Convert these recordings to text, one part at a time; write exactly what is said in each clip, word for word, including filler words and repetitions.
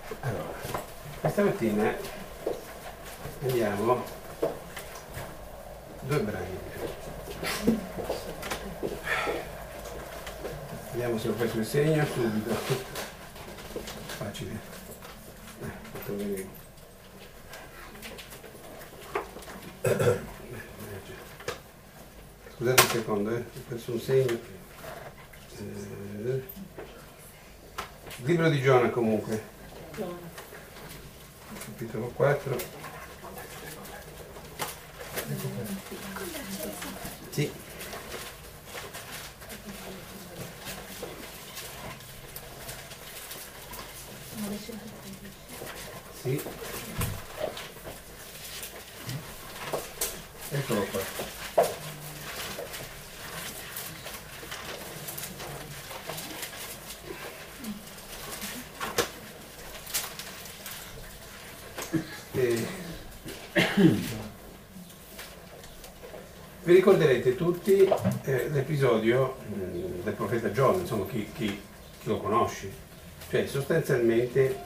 Allora, questa mattina andiamo due brani. Vediamo se ho preso il segno subito. Facile. Eh, fatto vedere. Scusate un secondo, eh. Ho preso un segno. Eh. Libro di Giona comunque. Capitolo quattro. Sì. Sì. Eccolo qua. E... Vi ricorderete tutti eh, l'episodio mh, del profeta Giona, insomma chi, chi, chi lo conosce, cioè sostanzialmente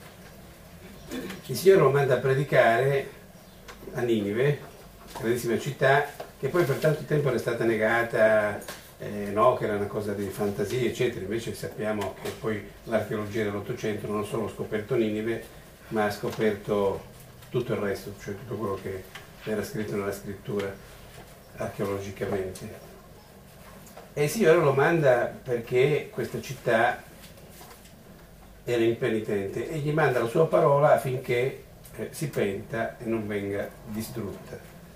il Signore lo manda a predicare a Ninive, grandissima città, che poi per tanto tempo era stata negata, eh, no, che era una cosa di fantasia, eccetera. Invece sappiamo che poi l'archeologia dell'Ottocento non ha solo scoperto Ninive, ma ha scoperto tutto il resto, cioè tutto quello che era scritto nella scrittura archeologicamente. E il Signore lo manda perché questa città era impenitente e gli manda la sua parola affinché eh, si penta e non venga distrutta.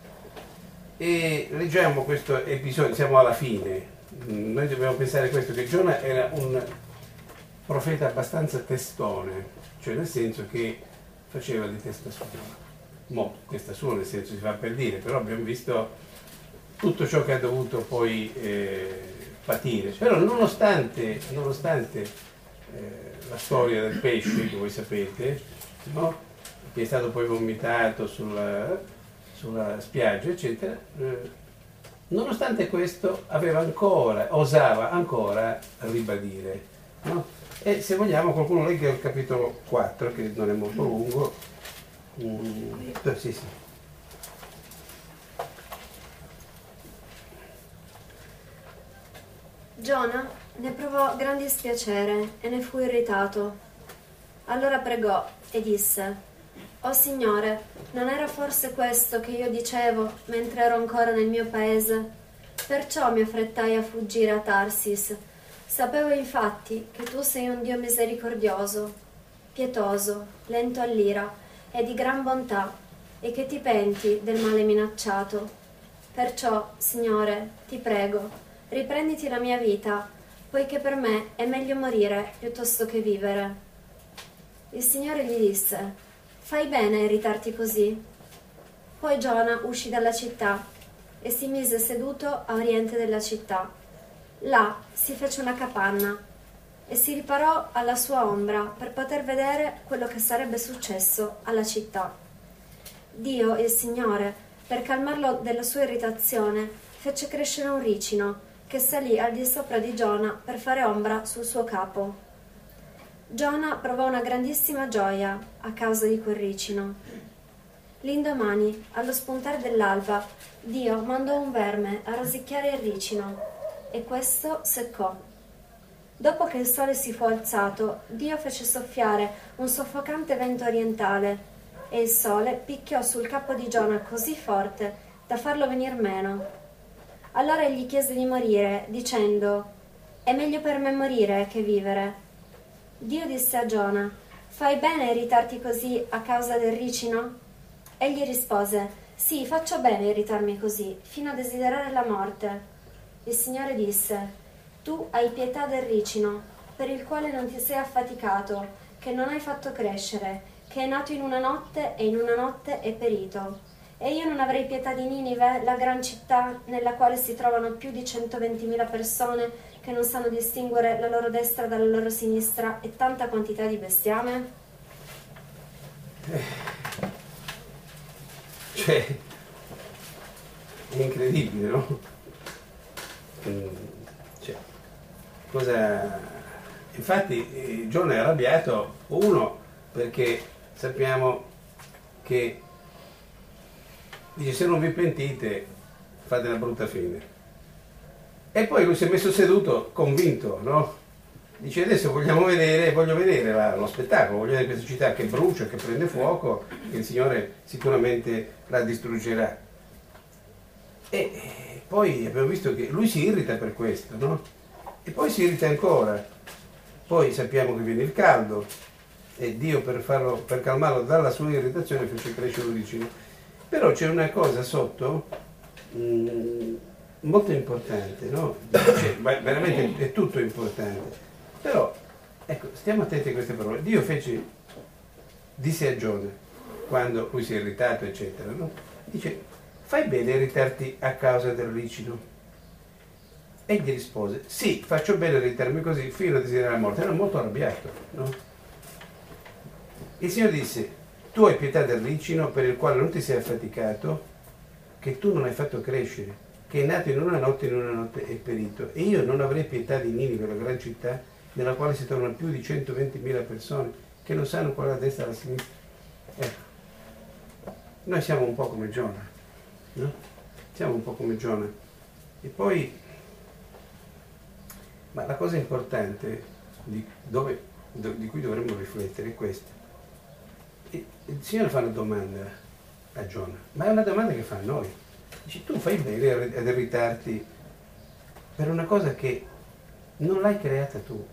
E leggiamo questo episodio, siamo alla fine. Noi dobbiamo pensare questo, che Giona era un profeta abbastanza testone, cioè nel senso che faceva di testa sua. Mo, testa sua nel senso si fa per dire, però abbiamo visto tutto ciò che ha dovuto poi eh, patire. Però nonostante, nonostante eh, la storia del pesce, che voi sapete, no? Che è stato poi vomitato sulla, sulla spiaggia, eccetera, eh, nonostante questo aveva ancora, osava ancora ribadire. No? E se vogliamo qualcuno legga il capitolo quattro, che non è molto lungo. Mm, sì, sì. Giona ne provò gran dispiacere e ne fu irritato. Allora pregò e disse: «O Signore, non era forse questo che io dicevo mentre ero ancora nel mio paese? Perciò mi affrettai a fuggire a Tarsis. Sapevo infatti che tu sei un Dio misericordioso, pietoso, lento all'ira e di gran bontà, e che ti penti del male minacciato. Perciò, Signore, ti prego, riprenditi la mia vita, poiché per me è meglio morire piuttosto che vivere». Il Signore gli disse: «Fai bene a irritarti così». Poi Giona uscì dalla città e si mise seduto a oriente della città. Là si fece una capanna e si riparò alla sua ombra per poter vedere quello che sarebbe successo alla città. Dio, il Signore, per calmarlo della sua irritazione, fece crescere un ricino che salì al di sopra di Giona per fare ombra sul suo capo. Giona provò una grandissima gioia a causa di quel ricino. L'indomani, allo spuntare dell'alba, Dio mandò un verme a rosicchiare il ricino e questo seccò. Dopo che il sole si fu alzato, Dio fece soffiare un soffocante vento orientale e il sole picchiò sul capo di Giona così forte da farlo venir meno. Allora egli chiese di morire, dicendo: «È meglio per me morire che vivere». Dio disse a Giona: «Fai bene a irritarti così a causa del ricino?» Egli rispose: «Sì, faccio bene a irritarmi così, fino a desiderare la morte». Il Signore disse: «Tu hai pietà del ricino, per il quale non ti sei affaticato, che non hai fatto crescere, che è nato in una notte e in una notte è perito. E io non avrei pietà di Ninive, la gran città nella quale si trovano più di centoventimila persone che non sanno distinguere la loro destra dalla loro sinistra e tanta quantità di bestiame?» Eh, cioè, è incredibile, no? Mm, cioè, cosa... Infatti eh, Giona è arrabbiato, uno, perché sappiamo che dice se non vi pentite fate una brutta fine. E poi lui si è messo seduto convinto, no? Dice adesso vogliamo vedere, voglio vedere la, lo spettacolo, voglio vedere questa città che brucia, che prende fuoco, che il Signore sicuramente la distruggerà. E poi abbiamo visto che lui si irrita per questo, no? E poi si irrita ancora. Poi sappiamo che viene il caldo e Dio per, farlo, per calmarlo dalla sua irritazione fece crescere un ricino. Però c'è una cosa sotto mh, molto importante, no? Cioè, veramente è tutto importante. Però, ecco, stiamo attenti a queste parole. Dio fece, disse a Giona, quando lui si è irritato, eccetera, no? Dice, fai bene a irritarti a causa del ricino. E gli rispose, sì, faccio bene a irritarmi così fino a desiderare la morte. Era molto arrabbiato, no? Il Signore disse, tu hai pietà del ricino per il quale non ti sei affaticato, che tu non hai fatto crescere, che è nato in una notte e in una notte è perito. E io non avrei pietà di Ninive, la gran città, nella quale si trovano più di centoventimila persone che non sanno qual è la destra e la sinistra. Ecco, noi siamo un po' come Giona, no? Siamo un po' come Giona. E poi, ma la cosa importante di, dove, di cui dovremmo riflettere è questa. E il Signore fa una domanda a Giona, ma è una domanda che fa a noi. Dici, tu fai bene ad irritarti per una cosa che non l'hai creata tu.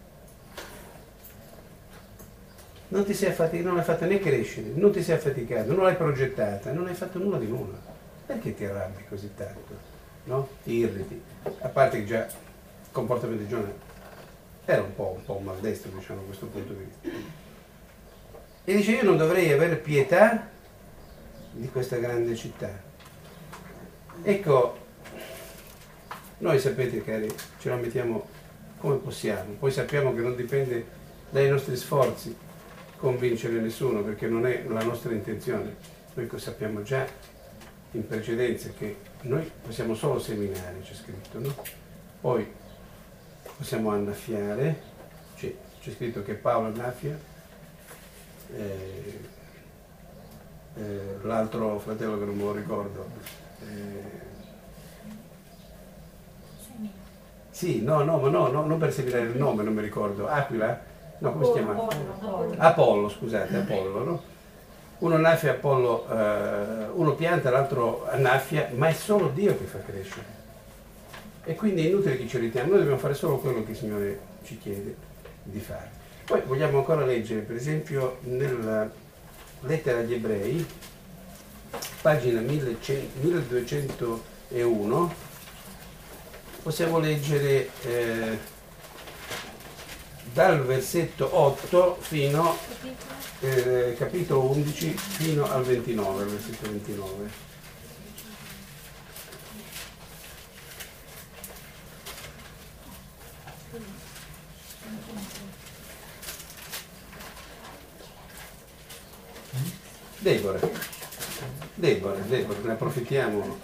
Non ti sei affaticato, non l'hai fatto né crescere, non ti sei affaticato, non l'hai progettata, non hai fatto nulla di nulla. Perché ti arrabbi così tanto? No? Ti irriti. A parte che già il comportamento di Giona era un po', un po' maldestro, diciamo, da questo punto di vista. E dice, io non dovrei avere pietà di questa grande città. Ecco, noi sapete cari, ce la mettiamo come possiamo, poi sappiamo che non dipende dai nostri sforzi convincere nessuno, perché non è la nostra intenzione. Noi sappiamo già in precedenza che noi possiamo solo seminare, c'è scritto, no? Poi possiamo annaffiare, c'è, c'è scritto che Paolo annaffia, eh, eh, l'altro fratello che non me lo ricordo, eh, sì, no, no, ma no, no, non per seminare il nome, non mi ricordo, Aquila? No, come si chiama? Apollo, Apollo scusate, Apollo, no? Uno annaffia, Apollo, eh, uno pianta, l'altro annaffia, ma è solo Dio che fa crescere. E quindi è inutile che ci irritiamo, noi dobbiamo fare solo quello che il Signore ci chiede di fare. Poi vogliamo ancora leggere, per esempio, nella lettera agli Ebrei, pagina milleduecentouno, possiamo leggere eh, dal versetto otto fino eh, capitolo undici fino al ventinove, al versetto ventinove. Deborah, Deborah, Deborah, ne approfittiamo.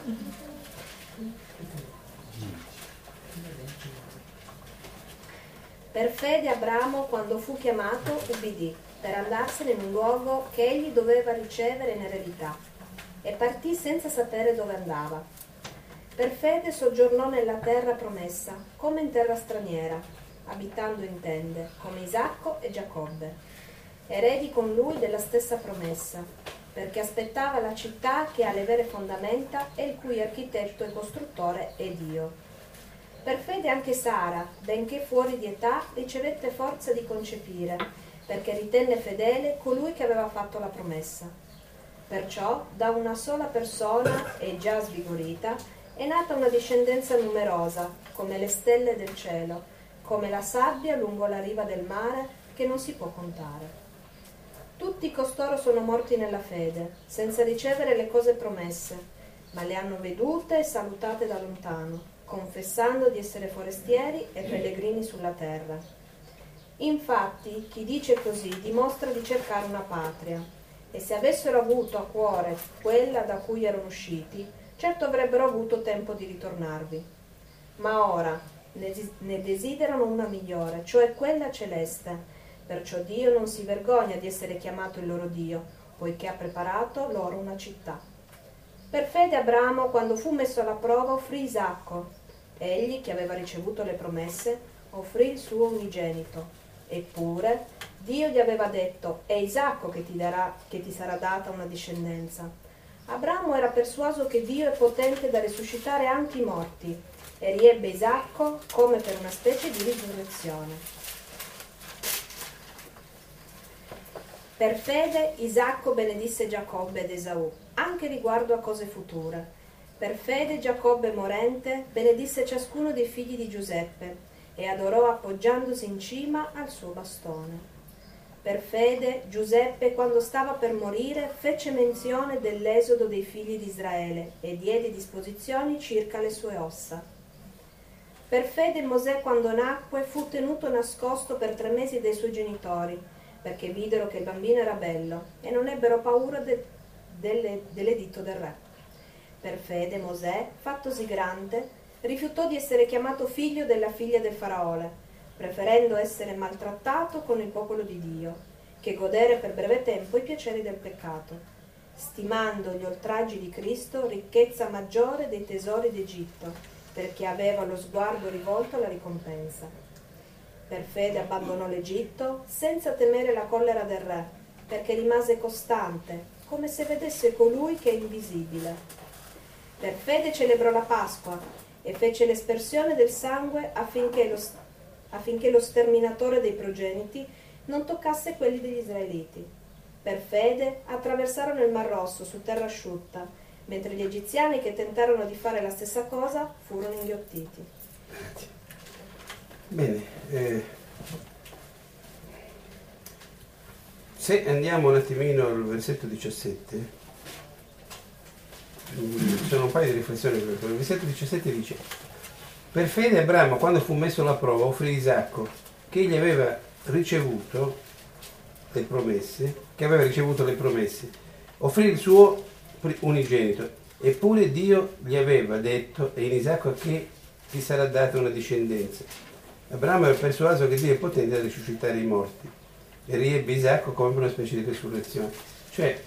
Per fede Abramo, quando fu chiamato, ubbidì per andarsene in un luogo che egli doveva ricevere in eredità, e partì senza sapere dove andava. Per fede soggiornò nella terra promessa, come in terra straniera, abitando in tende, come Isacco e Giacobbe, eredi con lui della stessa promessa, perché aspettava la città che ha le vere fondamenta e il cui architetto e costruttore è Dio. Per fede anche Sara, benché fuori di età, ricevette forza di concepire, perché ritenne fedele colui che aveva fatto la promessa. Perciò, da una sola persona, e già svigorita, è nata una discendenza numerosa, come le stelle del cielo, come la sabbia lungo la riva del mare, che non si può contare. Tutti costoro sono morti nella fede, senza ricevere le cose promesse, ma le hanno vedute e salutate da lontano, confessando di essere forestieri e pellegrini sulla terra. Infatti, chi dice così dimostra di cercare una patria, e se avessero avuto a cuore quella da cui erano usciti, certo avrebbero avuto tempo di ritornarvi. Ma ora ne desiderano una migliore, cioè quella celeste, Perciò Dio non si vergogna di essere chiamato il loro Dio, poiché ha preparato loro una città. Per fede Abramo, quando fu messo alla prova, offrì Isacco. Egli, che aveva ricevuto le promesse, offrì il suo unigenito. Eppure Dio gli aveva detto: è Isacco che ti darà, che ti sarà data una discendenza. Abramo era persuaso che Dio è potente da risuscitare anche i morti, e riebbe Isacco come per una specie di risurrezione. Per fede Isacco benedisse Giacobbe ed Esaù, anche riguardo a cose future. Per fede Giacobbe morente benedisse ciascuno dei figli di Giuseppe e adorò appoggiandosi in cima al suo bastone. Per fede Giuseppe, quando stava per morire, fece menzione dell'esodo dei figli di Israele e diede disposizioni circa le sue ossa. Per fede Mosè, quando nacque, fu tenuto nascosto per tre mesi dai suoi genitori, perché videro che il bambino era bello e non ebbero paura de, delle, dell'editto del re. Per fede Mosè, fattosi grande, rifiutò di essere chiamato figlio della figlia del faraone, preferendo essere maltrattato con il popolo di Dio, che godere per breve tempo i piaceri del peccato, stimando gli oltraggi di Cristo ricchezza maggiore dei tesori d'Egitto, perché aveva lo sguardo rivolto alla ricompensa. Per fede abbandonò l'Egitto senza temere la collera del re, perché rimase costante, come se vedesse colui che è invisibile. Per fede celebrò la Pasqua e fece l'espersione del sangue affinché lo, affinché lo sterminatore dei progeniti non toccasse quelli degli israeliti. Per fede attraversarono il Mar Rosso su terra asciutta, mentre gli egiziani che tentarono di fare la stessa cosa furono inghiottiti. Bene, eh, se andiamo un attimino al versetto diciassette, ci sono un paio di riflessioni. Il versetto diciassette dice: per fede Abramo, quando fu messo alla prova, offrì Isacco, che gli aveva ricevuto le promesse, che aveva ricevuto le promesse, offrì il suo unigenito, eppure Dio gli aveva detto: e in Isacco che ti sarà data una discendenza. Abramo era persuaso che Dio è potente da risuscitare i morti, e riebbe Isacco come una specie di risurrezione. Cioè,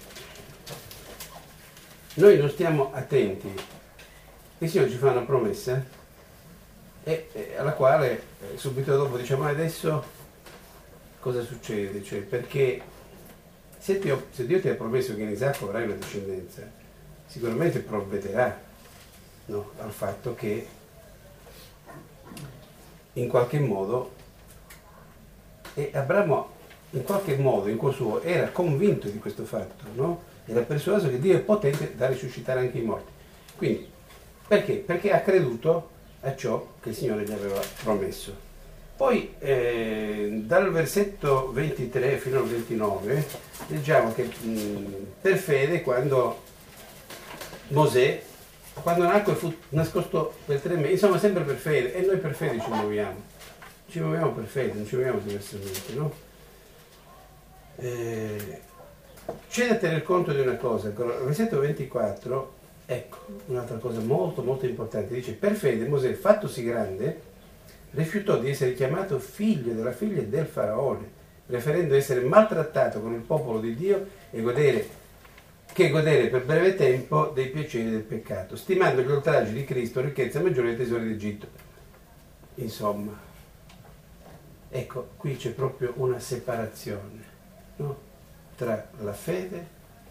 noi non stiamo attenti, il Signore ci fa una promessa e, e alla quale eh, subito dopo diciamo: adesso cosa succede? Cioè, perché se, ti ho, se Dio ti ha promesso che in Isacco avrai una discendenza, sicuramente provvederà, no, al fatto che in qualche modo, e Abramo in qualche modo in cuor suo era convinto di questo fatto, no? Era persuaso che Dio è potente da risuscitare anche i morti. Quindi, perché? Perché ha creduto a ciò che il Signore gli aveva promesso. Poi, eh, dal versetto ventitré fino al ventinove, leggiamo che mh, per fede, quando Mosè, quando nacque fu nascosto per tre mesi, insomma sempre per fede, e noi per fede ci muoviamo. Ci muoviamo per fede, non ci muoviamo diversamente, no? Eh, C'è da tener conto di una cosa, il versetto ventiquattro, ecco, un'altra cosa molto molto importante, dice: per fede Mosè, fattosi grande, rifiutò di essere chiamato figlio della figlia del faraone, preferendo essere maltrattato con il popolo di Dio e godere, che godere per breve tempo dei piaceri del peccato, stimando gli oltraggi di Cristo ricchezza maggiore dei tesori d'Egitto. Insomma, ecco, qui c'è proprio una separazione, no? Tra la fede,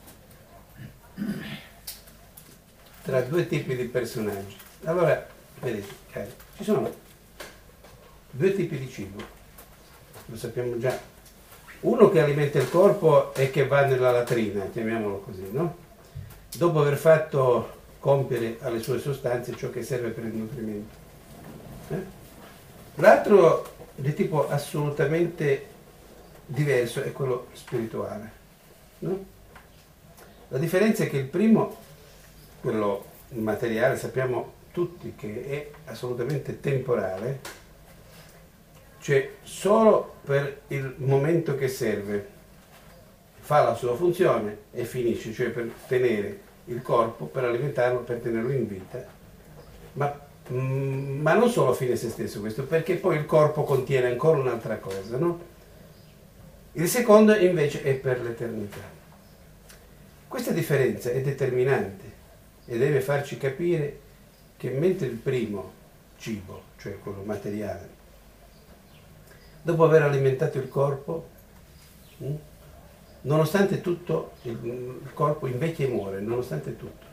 tra due tipi di personaggi. Allora, vedete, cari, ci sono due tipi di cibo, lo sappiamo già. Uno che alimenta il corpo e che va nella latrina, chiamiamolo così, no? Dopo aver fatto compiere alle sue sostanze ciò che serve per il nutrimento. Eh? L'altro, di tipo assolutamente diverso, è quello spirituale, no? La differenza è che il primo, quello materiale, sappiamo tutti che è assolutamente temporale, cioè solo per il momento che serve, fa la sua funzione e finisce, cioè per tenere il corpo, per alimentarlo, per tenerlo in vita, ma, mm, ma non solo fine a se stesso questo, perché poi il corpo contiene ancora un'altra cosa, no? Il secondo invece è per l'eternità. Questa differenza è determinante e deve farci capire che mentre il primo cibo, cioè quello materiale, dopo aver alimentato il corpo, mh, nonostante tutto, il, il corpo invecchia e muore, nonostante tutto.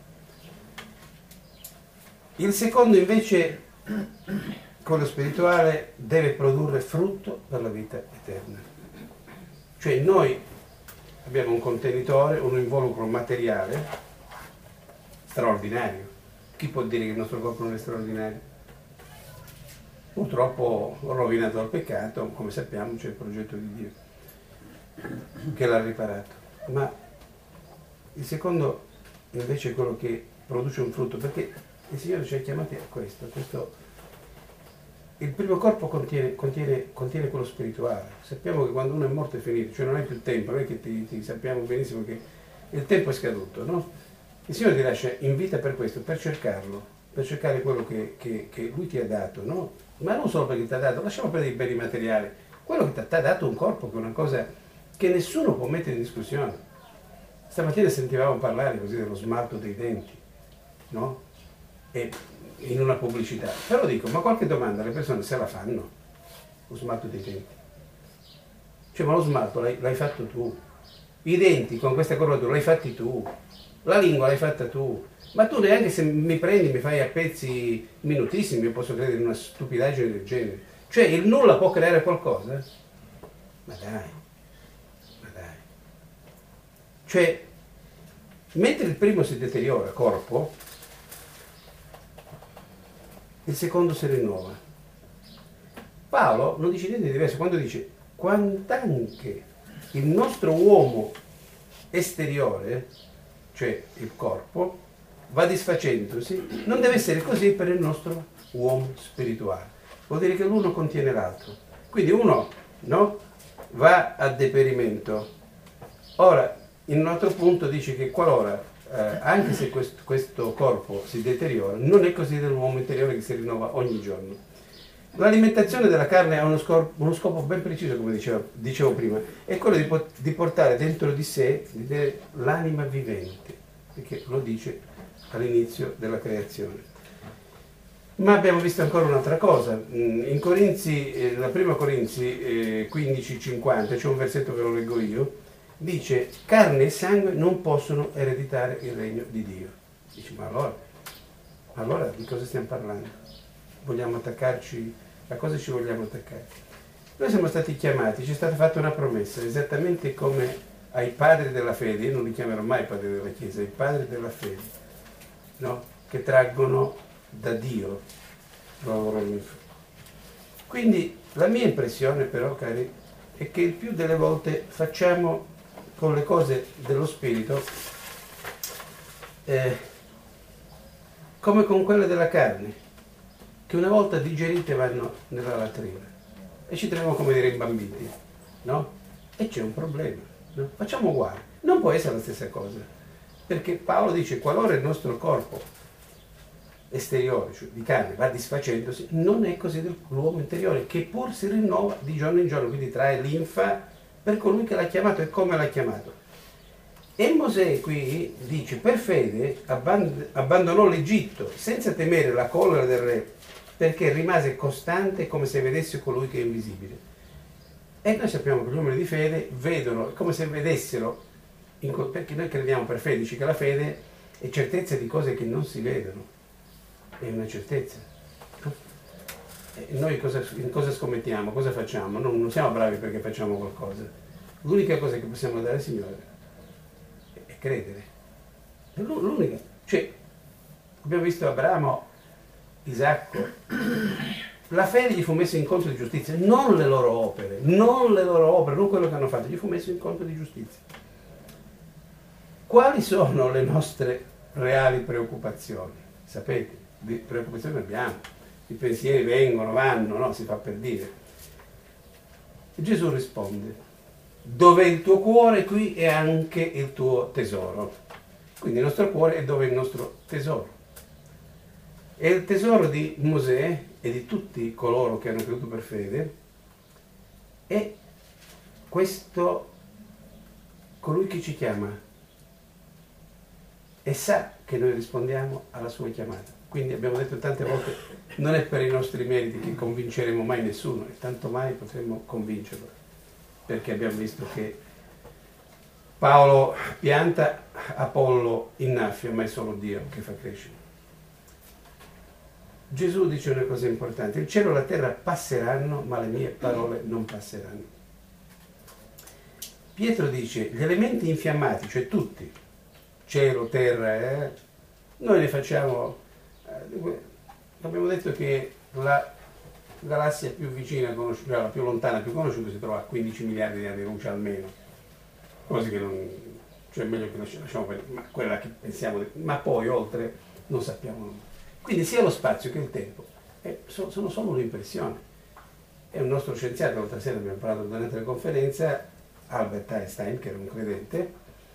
Il secondo invece, quello spirituale, deve produrre frutto per la vita eterna. Cioè noi abbiamo un contenitore, un involucro materiale straordinario. Chi può dire che il nostro corpo non è straordinario? Purtroppo rovinato dal peccato, come sappiamo c'è il progetto di Dio che l'ha riparato. Ma il secondo invece è quello che produce un frutto, perché il Signore ci ha chiamati a questo, questo il primo corpo contiene, contiene, contiene quello spirituale. Sappiamo che quando uno è morto è finito, cioè non hai più tempo, non è che ti, ti sappiamo benissimo che il tempo è scaduto, no? Il Signore ti lascia in vita per questo, per cercarlo, per cercare quello che, che, che Lui ti ha dato, no? Ma non solo perché ti ha dato, lasciamo perdere i beni materiali, quello che ti ha dato un corpo che è una cosa che nessuno può mettere in discussione. Stamattina sentivamo parlare così dello smalto dei denti, no? E in una pubblicità, però dico, ma qualche domanda le persone se la fanno, lo smalto dei denti, cioè ma lo smalto l'hai, l'hai fatto tu, i denti con questa corvatura l'hai fatti tu, la lingua l'hai fatta tu, ma tu neanche se mi prendi mi fai a pezzi minutissimi, io posso credere in una stupidaggine del genere, cioè il nulla può creare qualcosa? Ma dai, ma dai, cioè mentre il primo si deteriora, corpo, il secondo si rinnova. Paolo non dice niente di diverso quando dice quand'anche il nostro uomo esteriore, cioè il corpo, va disfacendosi, non deve essere così per il nostro uomo spirituale. Vuol dire che l'uno contiene l'altro. Quindi uno, no, va a deperimento. Ora, in un altro punto dice che qualora Eh, anche se questo, questo corpo si deteriora, non è così dell'uomo interiore che si rinnova ogni giorno. L'alimentazione della carne ha uno scopo, uno scopo ben preciso, come dicevo, dicevo prima, è quello di, di portare dentro di sé l'anima vivente, perché lo dice all'inizio della creazione. Ma abbiamo visto ancora un'altra cosa. In Corinzi, eh, la prima Corinzi eh, quindici cinquanta, c'è un versetto che lo leggo io, dice carne e sangue non possono ereditare il regno di Dio. Dice ma allora, allora di cosa stiamo parlando? Vogliamo attaccarci? A cosa ci vogliamo attaccare? Noi siamo stati chiamati, ci è stata fatta una promessa, esattamente come ai padri della fede, io non li chiamerò mai padri della Chiesa, ai padri della fede, no? Che traggono da Dio la loro linfa. Quindi la mia impressione però, cari, è che il più delle volte facciamo con le cose dello spirito eh, come con quelle della carne, che una volta digerite vanno nella latrina e ci troviamo come dei rimbambiti, no? E c'è un problema, no? Facciamo uguale, non può essere la stessa cosa, perché Paolo dice qualora il nostro corpo esteriore, cioè di carne, va disfacendosi, non è così dell'uomo interiore, che pur si rinnova di giorno in giorno, quindi trae linfa per colui che l'ha chiamato e come l'ha chiamato. E Mosè qui dice, per fede abband- abbandonò l'Egitto senza temere la collera del re, perché rimase costante come se vedesse colui che è invisibile. E noi sappiamo che gli uomini di fede vedono, come se vedessero, in co- perché noi crediamo per fede, dice che la fede è certezza di cose che non si vedono, è una certezza. Noi cosa, in cosa scommettiamo? Cosa facciamo? Non, non siamo bravi perché facciamo qualcosa. L'unica cosa che possiamo dare al Signore è, è credere. È l'unica. Cioè, abbiamo visto Abramo, Isacco. La fede gli fu messa in conto di giustizia, non le loro opere, non le loro opere, non quello che hanno fatto, gli fu messo in conto di giustizia. Quali sono le nostre reali preoccupazioni? Sapete, di preoccupazioni abbiamo. I pensieri vengono, vanno, no? Si fa per dire. E Gesù risponde, dove è il tuo cuore, qui è anche il tuo tesoro. Quindi il nostro cuore è dove è il nostro tesoro. E il tesoro di Mosè e di tutti coloro che hanno creduto per fede è questo colui che ci chiama e sa che noi rispondiamo alla sua chiamata. Quindi abbiamo detto tante volte, non è per i nostri meriti che convinceremo mai nessuno, e tanto mai potremo convincerlo, perché abbiamo visto che Paolo pianta, Apollo innaffia, ma è solo Dio che fa crescere. Gesù dice una cosa importante: il cielo e la terra passeranno, ma le mie parole non passeranno. Pietro dice: gli elementi infiammati, cioè tutti, cielo, terra, eh, noi ne facciamo, eh, abbiamo detto che la galassia più vicina, la più lontana, più conosciuta, si trova a quindici miliardi di anni luce almeno, cose che non, cioè è meglio che lasciamo per, ma quella che pensiamo, ma poi oltre non sappiamo nulla. Quindi sia lo spazio che il tempo eh, so, sono solo un'impressione. È un nostro scienziato, l'altra sera abbiamo parlato durante la conferenza, Albert Einstein, che era un credente,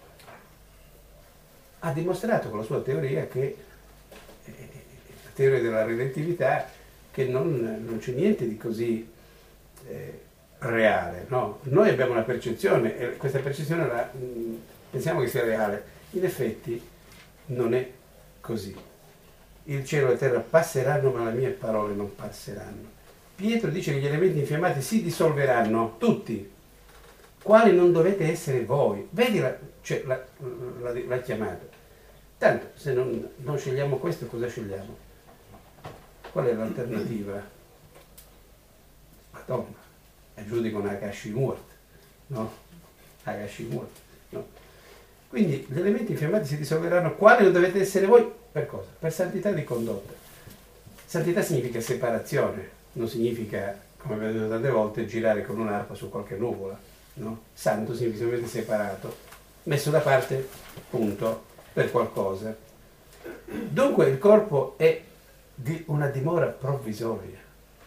ha dimostrato con la sua teoria che eh, la teoria della relatività, che non, non c'è niente di così eh, reale, no? Noi abbiamo una percezione e questa percezione la, mh, pensiamo che sia reale, in effetti non è così. Il cielo e la terra passeranno, ma le mie parole non passeranno. Pietro dice che gli elementi infiammati si dissolveranno, tutti, quali non dovete essere voi. Vedi la, cioè, la, la, la chiamata. Tanto, se non, non scegliamo questo, cosa scegliamo? Qual è l'alternativa? Madonna, è giù dicono Akashimurt, no? Akashimurt, no? Quindi gli elementi infiammati si dissolveranno, quali non dovete essere voi. Per cosa? Per santità di condotta. Santità significa separazione, non significa, come abbiamo detto tante volte, girare con un'arpa su qualche nuvola, no? Santo significa semplicemente separato, messo da parte, punto, per qualcosa. Dunque il corpo è di una dimora provvisoria,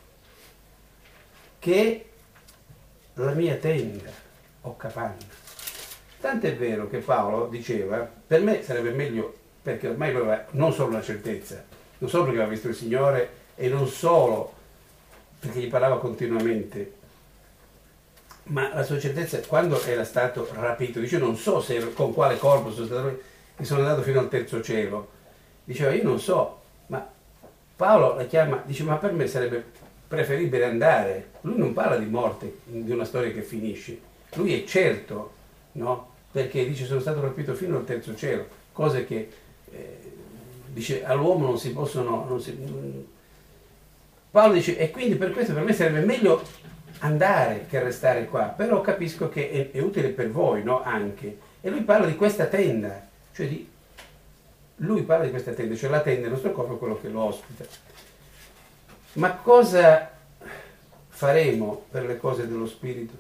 che è la mia tenda o capanna. Tant'è vero che Paolo diceva, per me sarebbe meglio, perché ormai aveva non solo una certezza, non solo perché aveva visto il Signore e non solo perché gli parlava continuamente, ma la sua certezza quando era stato rapito, dice non so se con quale corpo sono stato, che sono andato fino al terzo cielo, diceva io non so, ma Paolo la chiama, dice ma per me sarebbe preferibile andare, lui non parla di morte, di una storia che finisce, lui è certo, no? Perché dice sono stato rapito fino al terzo cielo, cose che eh, dice all'uomo non si possono, non si, non... Paolo dice e quindi per questo per me sarebbe meglio andare che restare qua, però capisco che è, è utile per voi, no? Anche, e lui parla di questa tenda, cioè di lui parla di questa tenda, cioè la tenda del nostro corpo è quello che lo ospita. Ma cosa faremo per le cose dello spirito?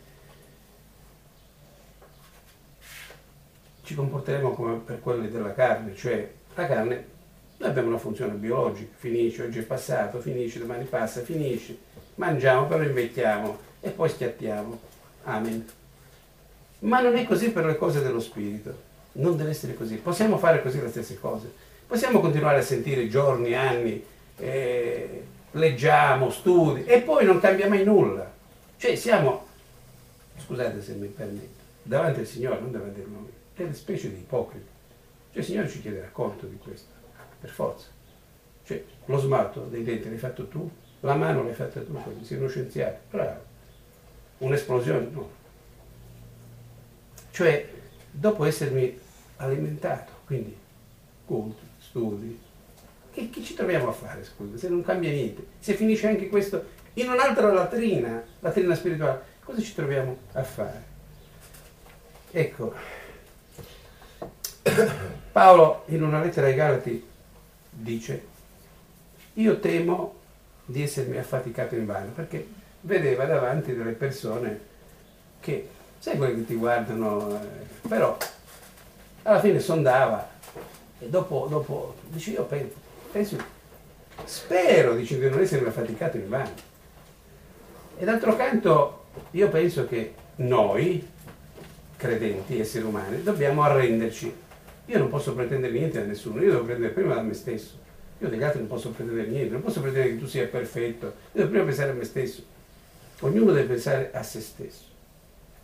Ci comporteremo come per quelle della carne, cioè la carne, noi abbiamo una funzione biologica, finisce, oggi è passato, finisce, domani passa, finisce, mangiamo, però invecchiamo e poi schiattiamo. Amen. Ma non è così per le cose dello spirito, non deve essere così. Possiamo fare così le stesse cose, possiamo continuare a sentire giorni, anni, eh, leggiamo, studi e poi non cambia mai nulla. Cioè siamo, scusate se mi permetto, davanti al Signore, non davanti a noi. È una specie di ipocrita. Cioè il Signore ci chiederà conto di questo, per forza. Cioè lo smalto dei denti l'hai fatto tu, la mano l'hai fatta tu, sei uno scienziato, bravo. Un'esplosione? No. Cioè, dopo essermi alimentato, quindi culti, studi, che, che ci troviamo a fare, scusa, se non cambia niente? Se finisce anche questo in un'altra latrina, latrina spirituale, cosa ci troviamo a fare? Ecco, Paolo in una lettera ai Galati dice io temo di essermi affaticato invano, perché vedeva davanti delle persone che, sai quelli che ti guardano, eh, però alla fine sondava e dopo, dopo dice io penso, penso spero dice, di non essermi affaticato invano. E d'altro canto io penso che noi credenti, esseri umani, dobbiamo arrenderci. Io non posso pretendere niente da nessuno, io devo prendere prima da me stesso. Io degli altri non posso pretendere niente, non posso pretendere che tu sia perfetto. Io devo prima pensare a me stesso. Ognuno deve pensare a se stesso.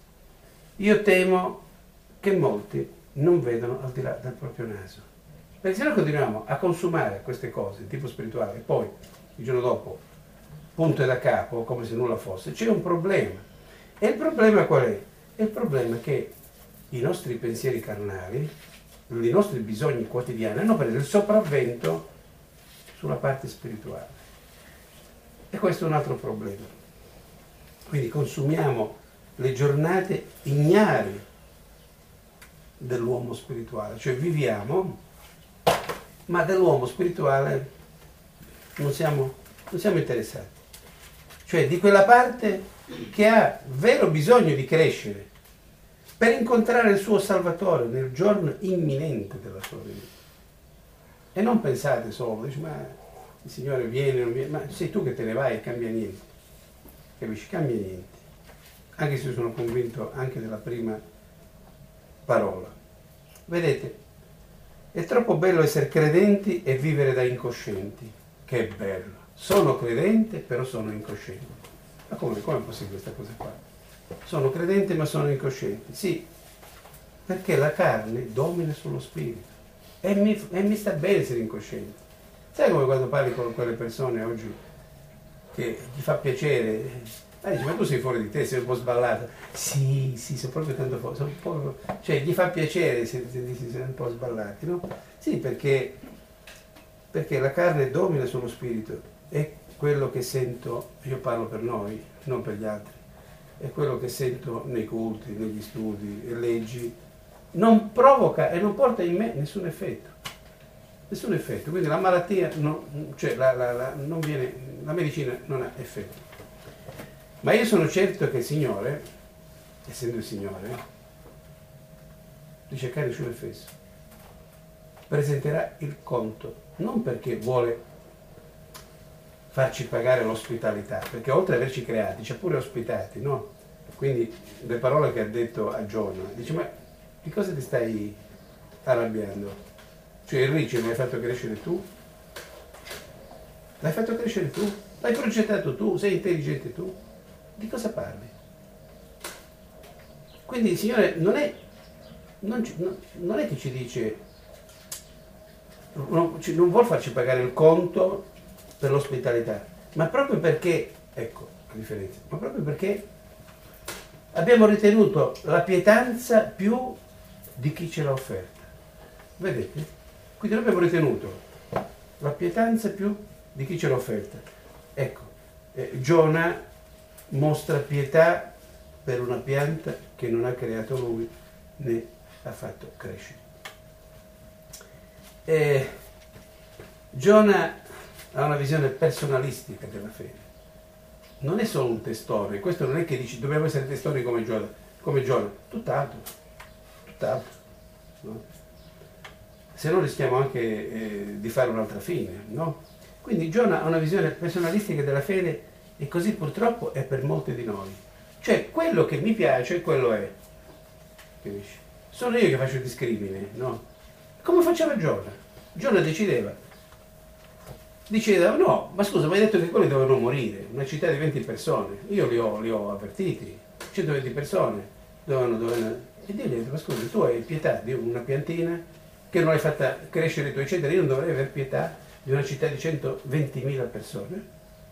io temo che molti non vedono al di là del proprio naso. Perché se noi continuiamo a consumare queste cose di tipo spirituale e poi il giorno dopo punto e da capo come se nulla fosse, c'è un problema. E il problema qual è? È il problema che i nostri pensieri carnali, i nostri bisogni quotidiani hanno preso il sopravvento sulla parte spirituale. E questo è un altro problema. Quindi consumiamo le giornate ignari dell'uomo spirituale, cioè viviamo, ma dell'uomo spirituale non siamo, non siamo interessati. Cioè di quella parte che ha vero bisogno di crescere per incontrare il suo Salvatore nel giorno imminente della sua venuta. E non pensate solo, dici, ma il Signore viene, non viene, ma sei tu che te ne vai e cambia niente. Capisci? Cambia niente. Anche se io sono convinto anche della prima parola. Vedete, è troppo bello essere credenti e vivere da incoscienti. Che bello. Sono credente, però sono incosciente. Ma come, come è possibile questa cosa qua? Sono credente, ma sono incosciente. Sì, perché la carne domina sullo spirito. E mi, e mi sta bene essere incosciente. Sai come quando parli con quelle persone oggi che ti fa piacere, ah, dici, ma tu sei fuori di te, sei un po' sballato. Sì, sì, sono proprio tanto fuori, sono un po', cioè gli fa piacere se dici sei un po' sballati, no? Sì, perché, perché la carne domina sullo spirito, è quello che sento, io parlo per noi, non per gli altri, è quello che sento nei culti, negli studi e leggi, non provoca e non porta in me nessun effetto. Nessun effetto, quindi la malattia, non, cioè la, la, la, non viene, la medicina non ha effetto. Ma io sono certo che il Signore, essendo il Signore, dice cari sulle Efeso, presenterà il conto, non perché vuole farci pagare l'ospitalità, perché oltre ad averci creati, ci ha pure ospitati, no? Quindi le parole che ha detto a Giona, dice, ma di cosa ti stai arrabbiando? Cioè il riccio l'hai fatto crescere tu? L'hai fatto crescere tu? L'hai progettato tu? Sei intelligente tu? Di cosa parli? Quindi il Signore non è, non, non è che ci dice, non, non vuol farci pagare il conto per l'ospitalità, ma proprio perché, ecco la differenza, ma proprio perché abbiamo ritenuto la pietanza più di chi ce l'ha offerta. Vedete? Quindi noi abbiamo ritenuto la pietanza più di chi ce l'ha offerta. Ecco, eh, Giona mostra pietà per una pianta che non ha creato lui né ha fatto crescere. Eh, Giona ha una visione personalistica della fede. Non è solo un testore, questo non è che dici dobbiamo essere testori come Giona, come Giona, tutt'altro, tutt'altro, no? Se no rischiamo anche eh, di fare un'altra fine, no? Quindi Giona ha una visione personalistica della fede e così purtroppo è per molti di noi. Cioè quello che mi piace, quello è. Capisci? Sono io che faccio il discrimine, no? Come faceva Giona? Giona decideva. Diceva, no, ma scusa, mi hai detto che quelli dovevano morire, una città di venti persone. Io li ho, li ho avvertiti, centoventi persone dovevano, dovevano... E Dio gli ha detto, ma scusa, tu hai pietà di una piantina che non hai fatta crescere i tuoi cedri, io non dovrei aver pietà di una città di centoventimila persone?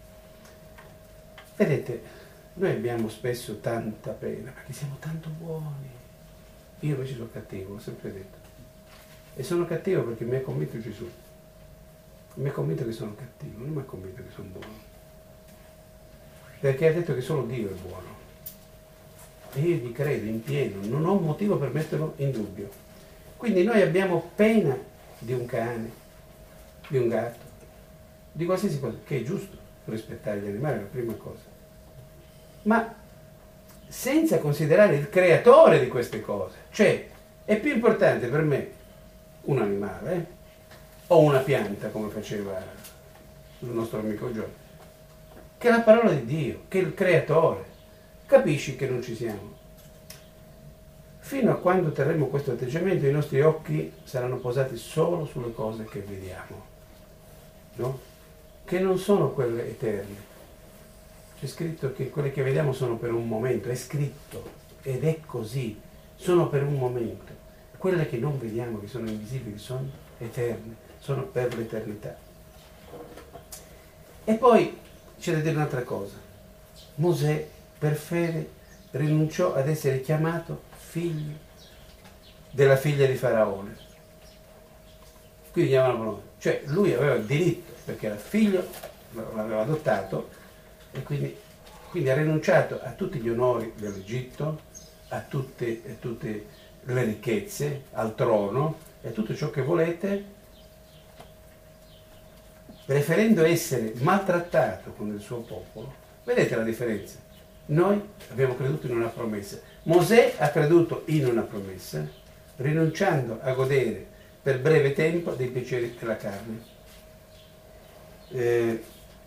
Vedete, noi abbiamo spesso tanta pena perché siamo tanto buoni. Io invece sono cattivo, l'ho sempre detto. E sono cattivo perché mi ha convinto Gesù. Mi ha convinto che sono cattivo, non mi ha convinto che sono buono. Perché ha detto che solo Dio è buono. E io gli credo in pieno, non ho un motivo per metterlo in dubbio. Quindi noi abbiamo pena di un cane, di un gatto, di qualsiasi cosa, che è giusto rispettare gli animali, è la prima cosa. Ma senza considerare il creatore di queste cose. Cioè, è più importante per me un animale eh, o una pianta, come faceva il nostro amico Giorgio, che la parola di Dio, che il creatore. Capisci che non ci siamo? Fino a quando terremo questo atteggiamento, i nostri occhi saranno posati solo sulle cose che vediamo, no? Che non sono quelle eterne. C'è scritto che quelle che vediamo sono per un momento, è scritto. ed è così, sono per un momento. Quelle che non vediamo, che sono invisibili, sono eterne, sono per l'eternità. E poi c'è da dire un'altra cosa. Mosè per fede rinunciò ad essere chiamato figlio della figlia di Faraone. Quindi chiamavano, cioè lui aveva il diritto, perché era figlio, l'aveva adottato, e quindi, quindi ha rinunciato a tutti gli onori dell'Egitto, a tutte, a tutte le ricchezze, al trono e a tutto ciò che volete, preferendo essere maltrattato con il suo popolo. Vedete la differenza? Noi abbiamo creduto in una promessa. Mosè ha creduto in una promessa, rinunciando a godere per breve tempo dei piaceri della carne. Eh,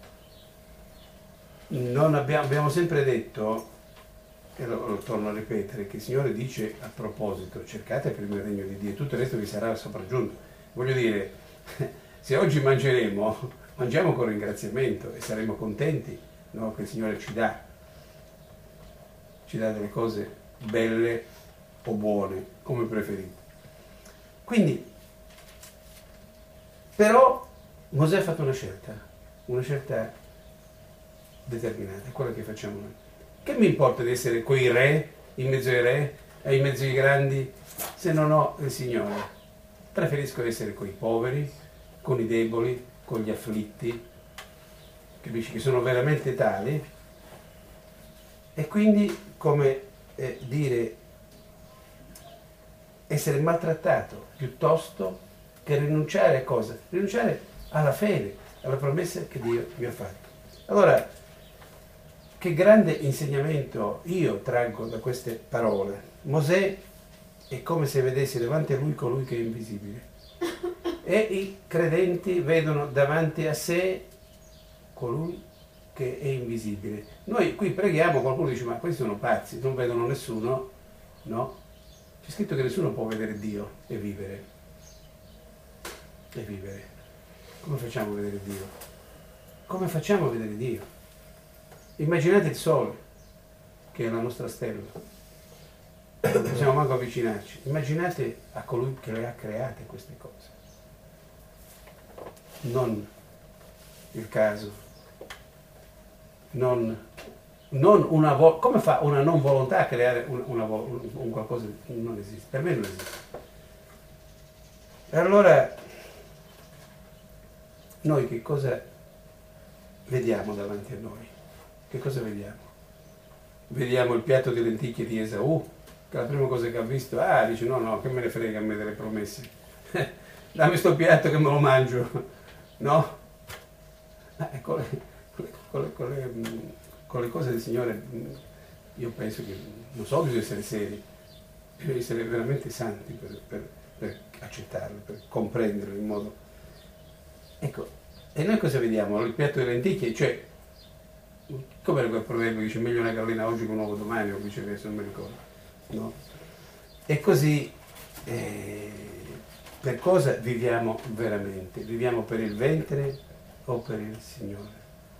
non abbiamo, abbiamo sempre detto, e lo, lo torno a ripetere, che il Signore dice a proposito: cercate prima il regno di Dio e tutto il resto vi sarà sopraggiunto. Voglio dire, se oggi mangeremo, mangiamo con ringraziamento e saremo contenti, no, che il Signore ci dà, ci dà delle cose belle o buone, come preferite. Quindi, però, Mosè ha fatto una scelta, una scelta determinata, è quella che facciamo noi. Che mi importa di essere quei re, in mezzo ai re, e in mezzo ai grandi, se non ho il Signore? Preferisco essere coi poveri, con i deboli, con gli afflitti, capisci, che sono veramente tali, e quindi, come eh, dire, essere maltrattato piuttosto che rinunciare a cosa? Rinunciare alla fede, alla promessa che Dio mi ha fatto. Allora, che grande insegnamento io traggo da queste parole. Mosè è come se vedessi davanti a lui colui che è invisibile, e i credenti vedono davanti a sé colui che è invisibile. Noi qui preghiamo, qualcuno dice: ma questi sono pazzi, non vedono nessuno. No, c'è scritto che nessuno può vedere Dio e vivere. E vivere. Come facciamo a vedere Dio? Come facciamo a vedere Dio? Immaginate il sole, che è la nostra stella. Non possiamo manco avvicinarci. Immaginate a colui che le ha create queste cose. Non il caso, non, non una vo- come fa una non volontà a creare una, una vo- un qualcosa? Non esiste, per me non esiste. E allora noi che cosa vediamo davanti a noi? Che cosa vediamo? Vediamo il piatto di lenticchie di Esaù, che la prima cosa che ha visto, ah, dice: no, no, che me ne frega a me delle promesse, dammi sto piatto che me lo mangio, no? Eh, con, le, con, le, con, le, con le cose del Signore io penso che, non so, bisogna essere seri, bisogna essere veramente santi per, per, per accettarlo, per comprenderlo in modo... Ecco, e noi cosa vediamo? Il piatto di lenticchie, cioè, come era quel proverbio che dice: meglio una gallina oggi che un uovo domani, o viceversa, non mi ricordo, no? E così, eh, per cosa viviamo veramente? Viviamo per il ventre o per il Signore?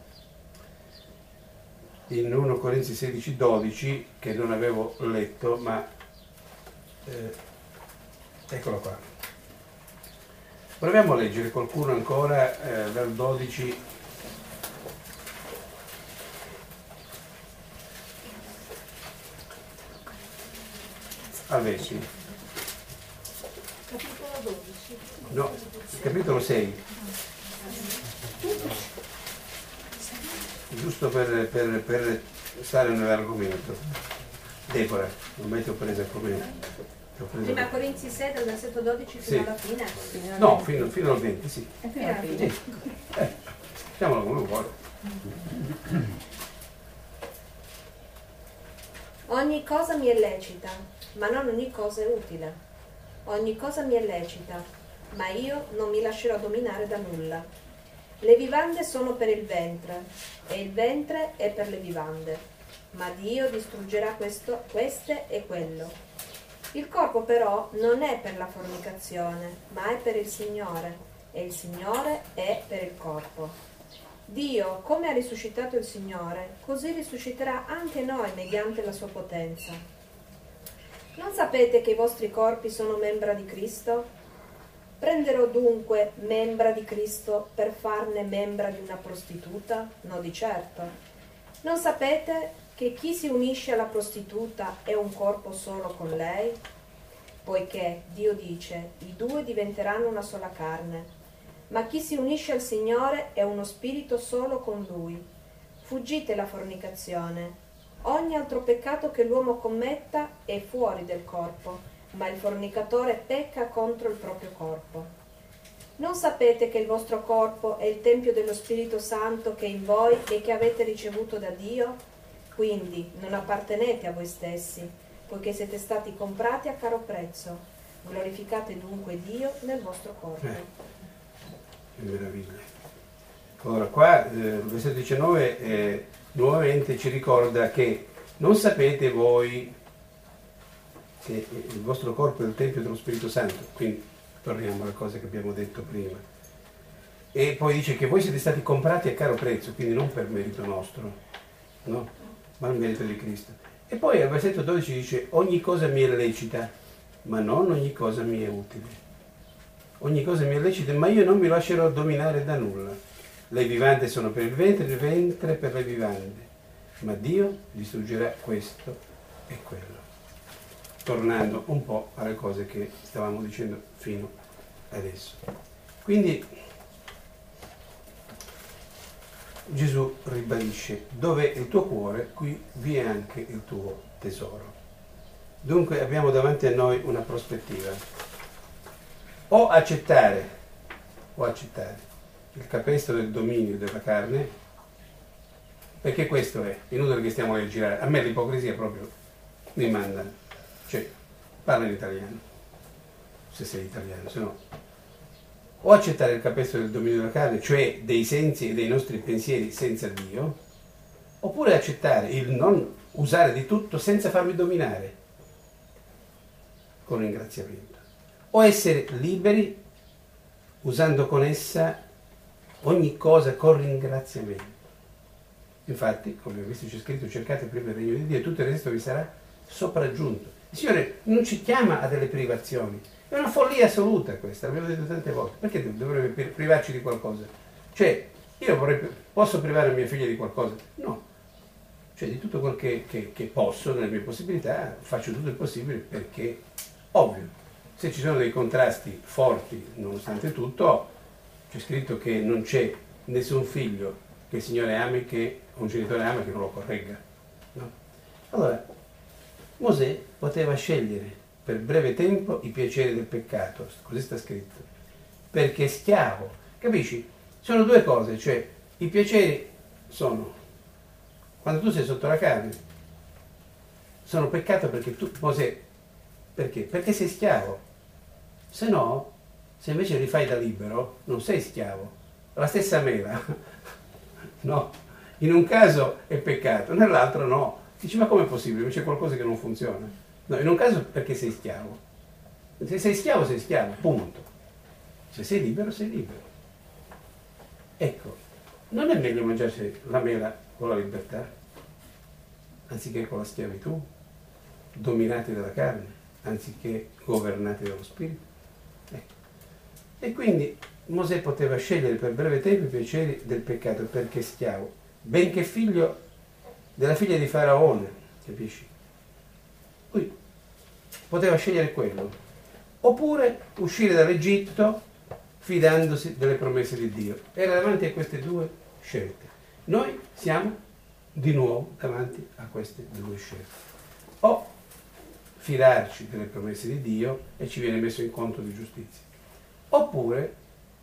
In primo Corinzi sedici dodici, che non avevo letto, ma eh, eccolo qua. Proviamo a leggere qualcuno ancora eh, dal dodici al venti. Capitolo dodici. No, capitolo sei. Giusto per, per, per stare nell'argomento. Deborah, ormai ti ho preso come... ti ho preso Prima Corinzi sei, dal versetto dodici fino Sì. alla fine. No, fino, fino al venti, sì. Fino alla fine. Sì. Eh, facciamolo come vuole. Ogni cosa mi è lecita, ma non ogni cosa è utile. Ogni cosa mi è lecita, ma io non mi lascerò dominare da nulla. Le vivande sono per il ventre, e il ventre è per le vivande, ma Dio distruggerà questo, queste e quello. Il corpo però non è per la fornicazione, ma è per il Signore, e il Signore è per il corpo. Dio, come ha risuscitato il Signore, così risusciterà anche noi mediante la sua potenza. Non sapete che i vostri corpi sono membra di Cristo? Prenderò dunque membra di Cristo per farne membra di una prostituta? No, di certo. Non sapete che chi si unisce alla prostituta è un corpo solo con lei? Poiché Dio dice, i due diventeranno una sola carne. Ma chi si unisce al Signore è uno spirito solo con Lui. Fuggite la fornicazione. Ogni altro peccato che l'uomo commetta è fuori del corpo, ma il fornicatore pecca contro il proprio corpo. Non sapete che il vostro corpo è il tempio dello Spirito Santo che è in voi e che avete ricevuto da Dio? Quindi non appartenete a voi stessi, poiché siete stati comprati a caro prezzo. Glorificate dunque Dio nel vostro corpo. Eh. Che meraviglia. Allora qua eh, il versetto diciannove eh, nuovamente ci ricorda che non sapete voi che il vostro corpo è il Tempio dello Spirito Santo, quindi torniamo alle cose che abbiamo detto prima. E poi dice che voi siete stati comprati a caro prezzo, quindi non per merito nostro, no? Ma il merito di Cristo. E poi al versetto dodici dice ogni cosa mi è lecita, ma non ogni cosa mi è utile. Ogni cosa mi è lecita, ma io non mi lascerò dominare da nulla. Le vivande sono per il ventre, il ventre per le vivande. Ma Dio distruggerà questo e quello. Tornando un po' alle cose che stavamo dicendo fino adesso. Quindi Gesù ribadisce, dove è il tuo cuore, qui vi è anche il tuo tesoro. Dunque abbiamo davanti a noi una prospettiva. O accettare, o accettare il capestro del dominio della carne, perché questo è, inutile che stiamo a girare, a me l'ipocrisia proprio mi manda, cioè parla in italiano, se sei italiano, se no, o accettare il capestro del dominio della carne, cioè dei sensi e dei nostri pensieri senza Dio, oppure accettare il non usare di tutto senza farmi dominare, con ringraziamento. O essere liberi usando con essa ogni cosa con ringraziamento. Infatti, come abbiamo visto c'è scritto, cercate prima il regno di Dio e tutto il resto vi sarà sopraggiunto. Il Signore non ci chiama a delle privazioni, è una follia assoluta questa, l'abbiamo detto tante volte. Perché dovrebbe privarci di qualcosa? Cioè, io vorrei, posso privare mia figlia di qualcosa? No. Cioè, di tutto quel che, che, che posso, nelle mie possibilità, faccio tutto il possibile perché, ovvio, se ci sono dei contrasti forti, nonostante tutto, c'è scritto che non c'è nessun figlio che il Signore ami, che un genitore ama che non lo corregga. No? Allora, Mosè poteva scegliere per breve tempo i piaceri del peccato, così sta scritto, perché è schiavo. Capisci? Sono due cose, cioè i piaceri sono, quando tu sei sotto la carne, sono peccato perché tu, Mosè, perché? Perché sei schiavo. Se no, se invece li fai da libero, non sei schiavo. La stessa mela, no? In un caso è peccato, nell'altro no. Dici, ma com'è possibile? C'è qualcosa che non funziona. No, in un caso perché sei schiavo. Se sei schiavo, sei schiavo, punto. Se sei libero, sei libero. Ecco, non è meglio mangiarsi la mela con la libertà, anziché con la schiavitù, dominati dalla carne, anziché governati dallo spirito? Ecco. E quindi Mosè poteva scegliere per breve tempo i piaceri del peccato perché schiavo, benché figlio della figlia di Faraone, capisci? Lui poteva scegliere quello, oppure uscire dall'Egitto fidandosi delle promesse di Dio. Era davanti a queste due scelte. Noi siamo di nuovo davanti a queste due scelte. O fidarci delle promesse di Dio e ci viene messo in conto di giustizia, oppure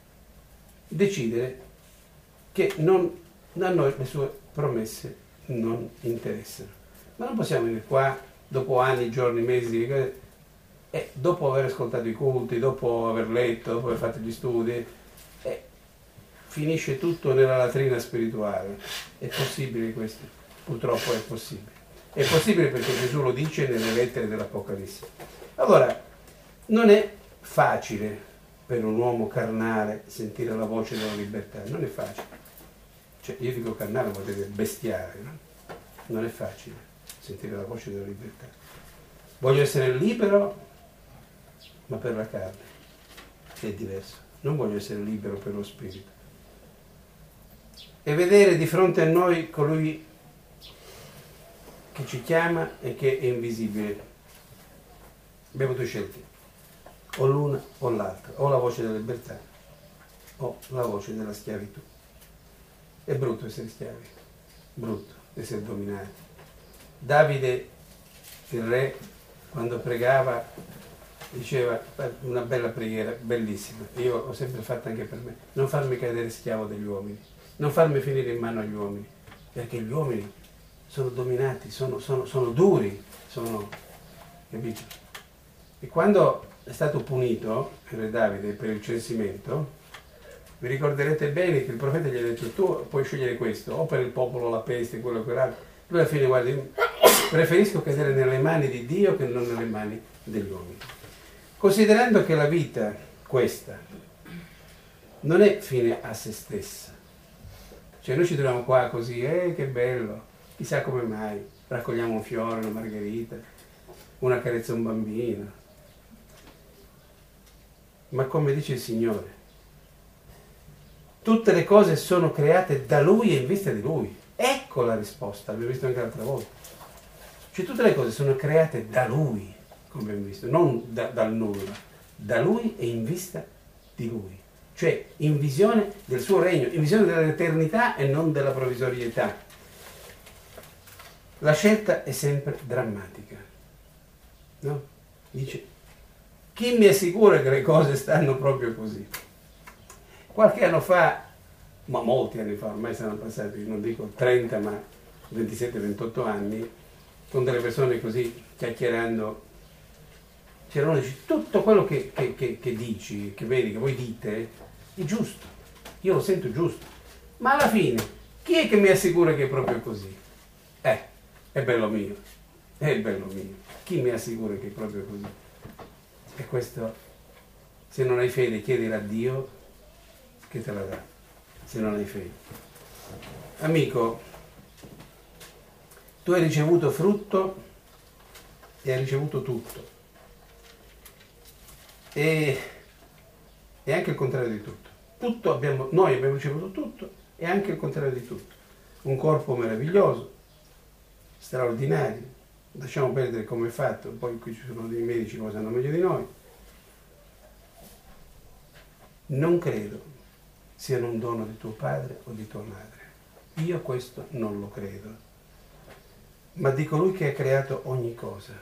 decidere che non, a noi le sue promesse non interessano. Ma non possiamo venire qua dopo anni, giorni, mesi e dopo aver ascoltato i culti, dopo aver letto, dopo aver fatto gli studi, e finisce tutto nella latrina spirituale. È possibile questo? Purtroppo è possibile. È possibile perché Gesù lo dice nelle lettere dell'Apocalisse. Allora, non è facile per un uomo carnale sentire la voce della libertà, non è facile. Cioè, io dico carnale, vuol dire bestiale, no? Non è facile sentire la voce della libertà. Voglio essere libero, ma per la carne, che è diverso. Non voglio essere libero per lo spirito. E vedere di fronte a noi colui che ci chiama e che è invisibile. Abbiamo due scelte, o l'una o l'altra, o la voce della libertà o la voce della schiavitù. È brutto essere schiavi, brutto essere dominati. Davide, il re, quando pregava, diceva una bella preghiera, bellissima, io l'ho sempre fatta anche per me: non farmi cadere schiavo degli uomini, non farmi finire in mano agli uomini, perché gli uomini sono dominati, sono, sono, sono duri, sono, capito? E quando è stato punito il re Davide per il censimento, vi ricorderete bene che il profeta gli ha detto: tu puoi scegliere questo, o per il popolo la peste, quello e quell'altro. Lui alla fine, guarda, preferisco cadere nelle mani di Dio che non nelle mani degli uomini. Considerando che la vita, questa, non è fine a se stessa. Cioè noi ci troviamo qua così, eh che bello, chissà come mai, raccogliamo un fiore, una margherita, una carezza a un bambino. Ma come dice il Signore, tutte le cose sono create da Lui e in vista di Lui. Ecco la risposta, l'abbiamo visto anche l'altra volta. Cioè tutte le cose sono create da Lui, come abbiamo visto, non da, dal nulla, da Lui e in vista di Lui. Cioè in visione del suo regno, in visione dell'eternità e non della provvisorietà. La scelta è sempre drammatica, no? Dice: chi mi assicura che le cose stanno proprio così? Qualche anno fa, ma molti anni fa, ormai sono passati, non dico trenta, ma ventisette ventotto anni, con delle persone così chiacchierando, c'erano dice: tutto quello che, che, che, che dici, che vedi, che voi dite, è giusto, io lo sento giusto, ma alla fine chi è che mi assicura che è proprio così? Eh, è bello mio, è bello mio, chi mi assicura che è proprio così? E questo, se non hai fede, chiedila a Dio che te la dà, se non hai fede. Amico, tu hai ricevuto frutto e hai ricevuto tutto. E, e anche il contrario di tutto. Tutto abbiamo, noi abbiamo ricevuto tutto e anche il contrario di tutto. Un corpo meraviglioso, straordinario. Lasciamo perdere come è fatto, poi qui ci sono dei medici che lo sanno meglio di noi. Non credo siano un dono di tuo padre o di tua madre. Io questo non lo credo. Ma di colui che ha creato ogni cosa.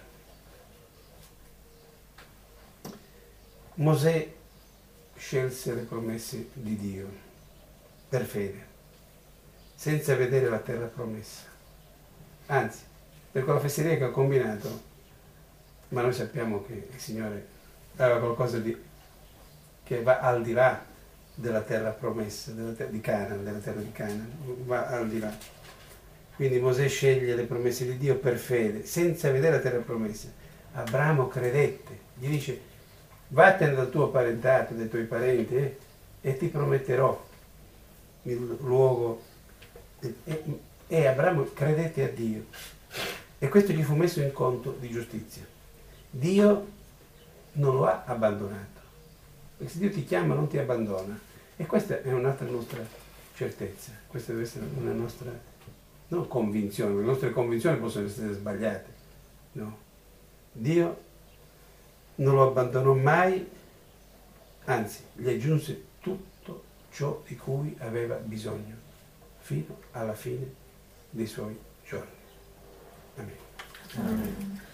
Mosè scelse le promesse di Dio per fede, senza vedere la terra promessa. Anzi, per quella fesseria che ha combinato, ma noi sappiamo che il Signore aveva qualcosa di, che va al di là della terra promessa, della terra di Canaan, della terra di Canaan, va al di là. Quindi Mosè sceglie le promesse di Dio per fede, senza vedere la terra promessa. Abramo credette, gli dice: vattene dal tuo parentato, dai tuoi parenti, eh, e ti prometterò il luogo. E, e, e Abramo credette a Dio. E questo gli fu messo in conto di giustizia. Dio non lo ha abbandonato. Perché se Dio ti chiama non ti abbandona. E questa è un'altra nostra certezza. Questa deve essere una nostra, non convinzione, le nostre convinzioni possono essere sbagliate. No. Dio non lo abbandonò mai, anzi, gli aggiunse tutto ciò di cui aveva bisogno, fino alla fine dei suoi giorni. Amen. Amen.